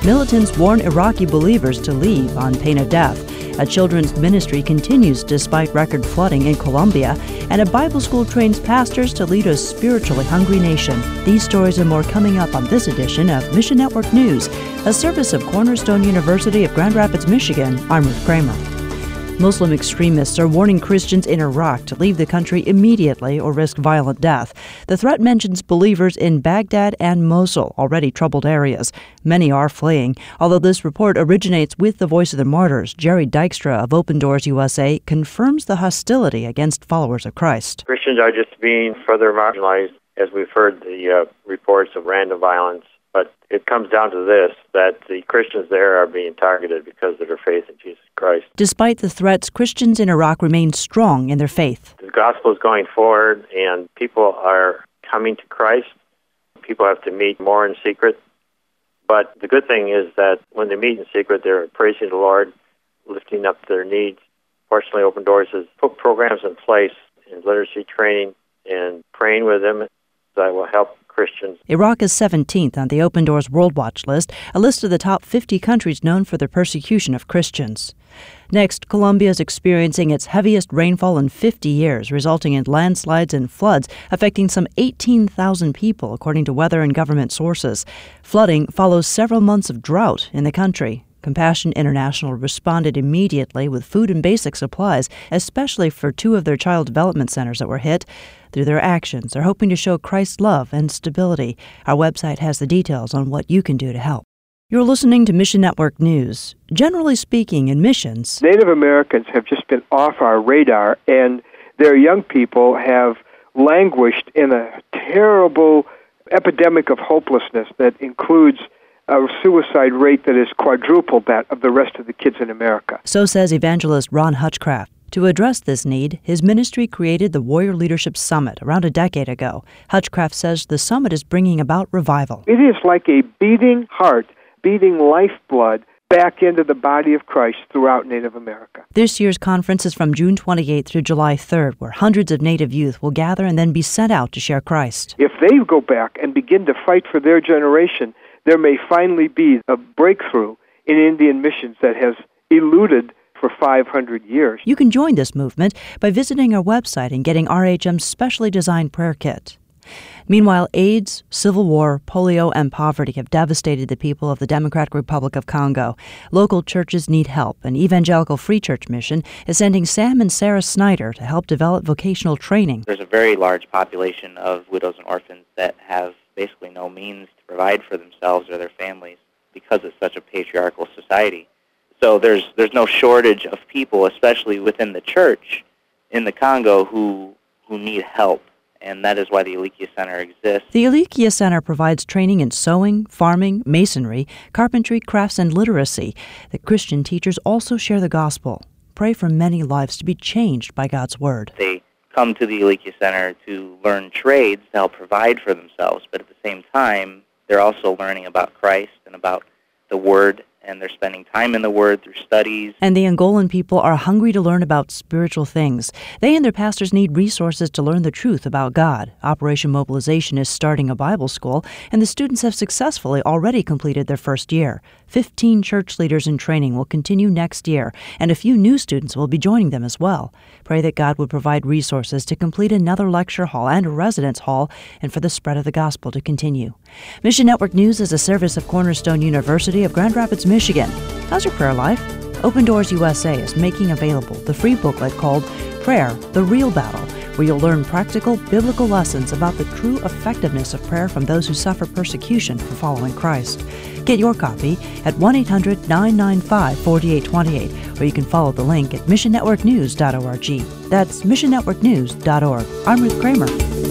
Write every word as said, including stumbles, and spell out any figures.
Militants warn Iraqi believers to leave on pain of death. A children's ministry continues despite record flooding in Colombia, and a Bible school trains pastors to lead a spiritually hungry nation. These stories and more coming up on this edition of Mission Network News, a service of Cornerstone University of Grand Rapids, Michigan. I'm Ruth Kramer. Muslim extremists are warning Christians in Iraq to leave the country immediately or risk violent death. The threat mentions believers in Baghdad and Mosul, already troubled areas. Many are fleeing. Although this report originates with the Voice of the Martyrs, Jerry Dykstra of Open Doors U S A confirms the hostility against followers of Christ. Christians are just being further marginalized, as we've heard the uh, reports of random violence. But it comes down to this, that the Christians there are being targeted because of their faith in Jesus Christ. Despite the threats, Christians in Iraq remain strong in their faith. The gospel is going forward, and people are coming to Christ. People have to meet more in secret. But the good thing is that when they meet in secret, they're praising the Lord, lifting up their needs. Fortunately, Open Doors has put programs in place in literacy training and praying with them that will help Christians. Iraq is seventeenth on the Open Doors World Watch list, a list of the top fifty countries known for their persecution of Christians. Next, Colombia is experiencing its heaviest rainfall in fifty years, resulting in landslides and floods affecting some eighteen thousand people, according to weather and government sources. Flooding follows several months of drought in the country. Compassion International responded immediately with food and basic supplies, especially for two of their child development centers that were hit. Through their actions, they're hoping to show Christ's love and stability. Our website has the details on what you can do to help. You're listening to Mission Network News. Generally speaking, in missions, Native Americans have just been off our radar, and their young people have languished in a terrible epidemic of hopelessness that includes a suicide rate that is quadrupled that of the rest of the kids in America. So says evangelist Ron Hutchcraft. To address this need, his ministry created the Warrior Leadership Summit around a decade ago. Hutchcraft says the summit is bringing about revival. It is like a beating heart, beating lifeblood back into the body of Christ throughout Native America. This year's conference is from June twenty-eighth through July third, where hundreds of Native youth will gather and then be sent out to share Christ. If they go back and begin to fight for their generation, there may finally be a breakthrough in Indian missions that has eluded for five hundred years. You can join this movement by visiting our website and getting R H M's specially designed prayer kit. Meanwhile, AIDS, civil war, polio, and poverty have devastated the people of the Democratic Republic of Congo. Local churches need help, and Evangelical Free Church Mission is sending Sam and Sarah Snyder to help develop vocational training. There's a very large population of widows and orphans that have basically no means to provide for themselves or their families because it's such a patriarchal society. So there's there's no shortage of people, especially within the church in the Congo, who who need help, and that is why the Elikia Center exists. The Elikia Center provides training in sewing, farming, masonry, carpentry, crafts, and literacy. The Christian teachers also share the gospel. Pray for many lives to be changed by God's Word. They come to the Elikia Center to learn trades to help provide for themselves, but at the same time, they're also learning about Christ and about the Word, and they're spending time in the Word through studies. And the Angolan people are hungry to learn about spiritual things. They and their pastors need resources to learn the truth about God. Operation Mobilization is starting a Bible school, and the students have successfully already completed their first year. Fifteen church leaders in training will continue next year, and a few new students will be joining them as well. Pray that God would provide resources to complete another lecture hall and a residence hall, and for the spread of the gospel to continue. Mission Network News is a service of Cornerstone University of Grand Rapids, Michigan. How's your prayer life? Open Doors U S A is making available the free booklet called Prayer, the Real Battle, where you'll learn practical biblical lessons about the true effectiveness of prayer from those who suffer persecution for following Christ. Get your copy at one eight hundred nine nine five four eight two eight, or you can follow the link at mission network news dot org. That's mission network news dot org. I'm Ruth Kramer.